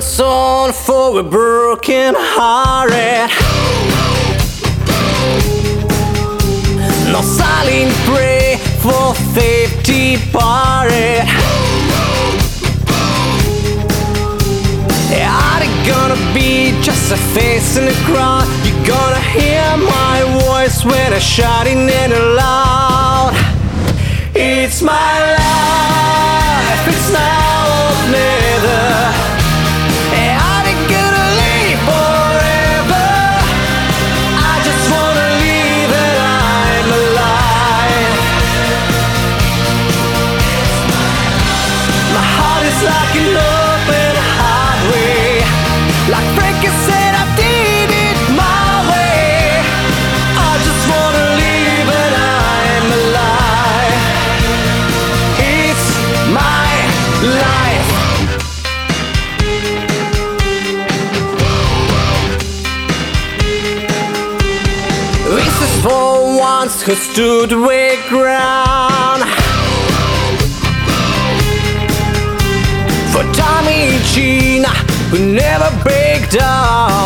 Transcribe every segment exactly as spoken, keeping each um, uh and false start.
song for a broken hearted. No silent prayer for faith departed. Are you gonna be just a face in the crowd? You're gonna hear my voice when I'm shouting it loud. It's my life, it's now or never. Are you gonna live forever? I just wanna live and I'm alive. My heart is like an open highway. Like Frankie said, I did it my way. I just wanna live and I'm alive. It's my life. This is for ones who stood their ground. For Tommy and Gina, who never break down.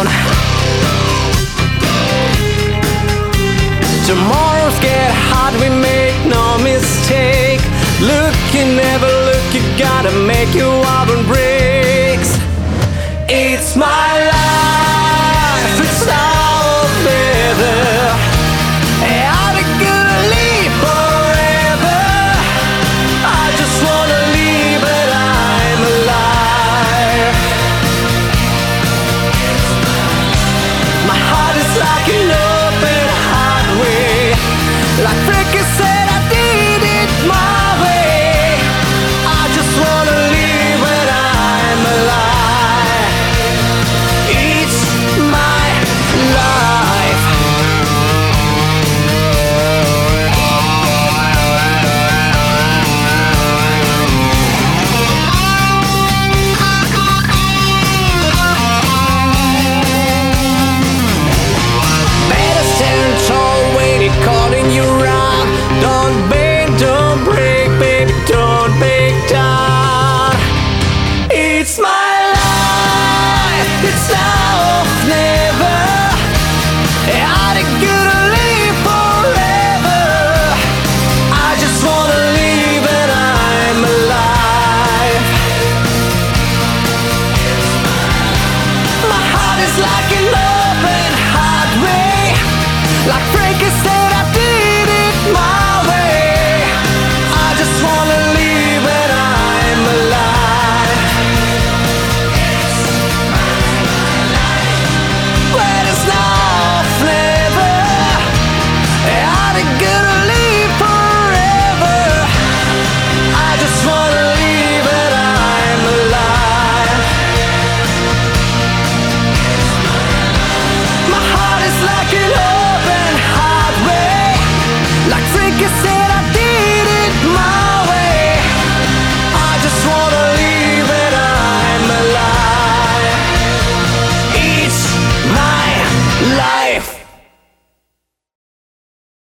Tomorrows get hard, we make no mistake. Look, you never look, you gotta make your own breaks. It's my life.